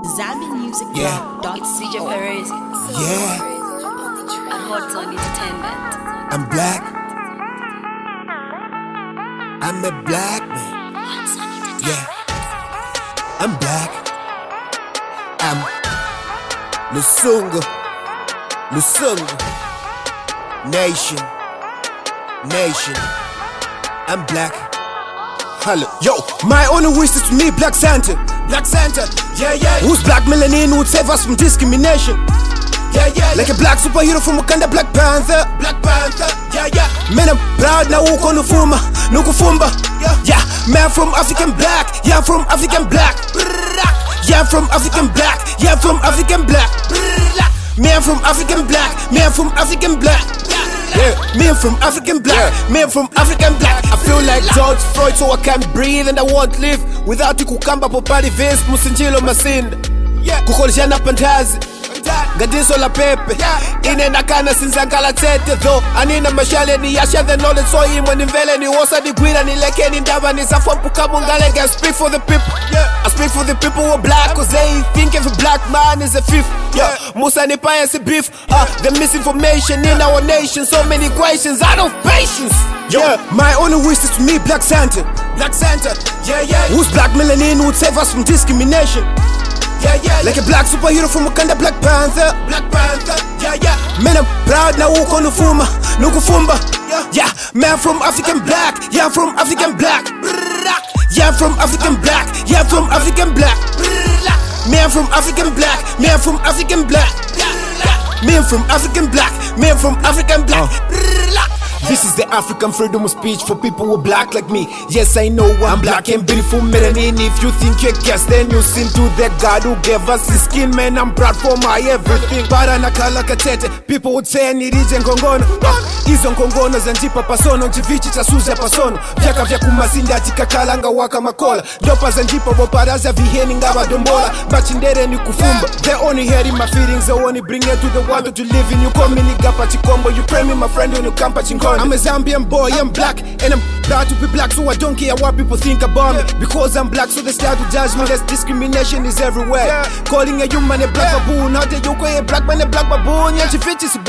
ZambianMusicBlog.com. It's CJ Perez. Yeah, And Hot Zone Entertainment. I'm black. I'm a black man. Yeah, I'm black. I'm Lusungu. Nation. I'm black. Hello. Yo, my only wish is to meet Black Santa. Yeah. Who's black melanin who would save us from discrimination? Yeah. Like a black superhero from Wakanda, Black Panther. Yeah. Man, I'm proud now. Uko nukufumba. Yeah. Man, from African black. Yeah, I'm from African black. Yeah, I'm from African black. Yeah, I'm from African black. Me, I'm from African black. Me, I'm from African black. Yeah, me, I'm from African black. Me, I'm from African black. I feel like George Floyd, so I can't breathe and I won't live without you. Kukamba popali vase musinjilo masinda. Kukolishana pantazi Gadiso la pepe Ine nakana sinzangala tete though Anina mashale ni yasha the knowledge so imwe ni mvele ni wosa ni gwira ni leke ni ndaba ni safwa mpukamu ngale I speak for the people. I speak for the people who are black cause they think every black man is a thief. Musa ni paya si beef. The misinformation in our nation. So many questions out of patience. My only wish is to meet Black Santa. Yeah. Who's black melanin who would save us from discrimination? Yeah. Like a black superhero from Wakanda, Black Panther. Yeah. Man, I'm proud now. Uko nukufumba. Yeah. Man, from African black. Yeah, I'm from African black. Yeah, I'm from African black. Yeah, I'm from African black. Me, I'm from African black. Me, I'm from African black. Me, I'm from African black. Me, I'm from African black. This is the African freedom of speech for people who are black like me. Yes, I know I'm black and beautiful melanin. If you think you're guess, then you sin to the God who gave us his skin. Man, I'm proud for my everything. Baranakala katete, people would say nirije ngongono. Izo ngongono zanjipa pasono, njivichi chasuja pasono. Vyaka vya kumasinda chikakalanga waka makola. Dopa zanjipa woparaza viheni ngawa dombola. Bachindere ni kufumba. They only hearing my feelings, they only bring it to the world to live in. You call me nigga pachikombo, you pray me my friend when you come pachinkono. I'm a Zambian boy, I'm black, and I'm proud to be black, so I don't care what people think about me. Because I'm black, so they start to judge me. There's discrimination is everywhere. Calling a human a black baboon, not a yoko a black man a black baboon. Yeah, Jiviti is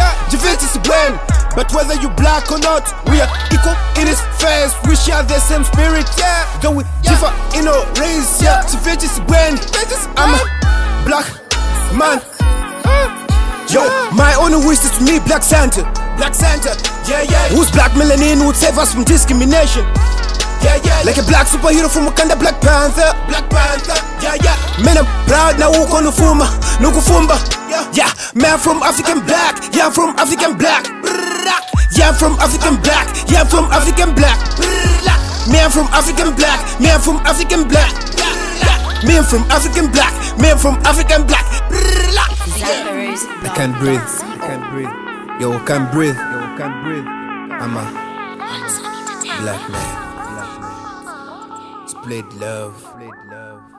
when. But whether you black or not, we are equal in this face. We share the same spirit, though we differ in our race. Yeah, Jiviti is when. I'm a black man. Yo, my only wish is to meet Black Santa. Yeah. Who's black melanin who would save us from discrimination? Yeah. Like a black superhero from Wakanda, Black Panther. Yeah. Man, I'm proud now. Uko nukufumba. Yeah. Man, I'm from African black. Yeah, I'm from African black. Yeah, I'm from African black. Yeah, I'm from African black. Me, I'm from African black. Me, I'm from African black. Me, I'm from African black. Me, I'm from African black. I can't breathe. Yo, I can't breathe. I'm a black man. Split love.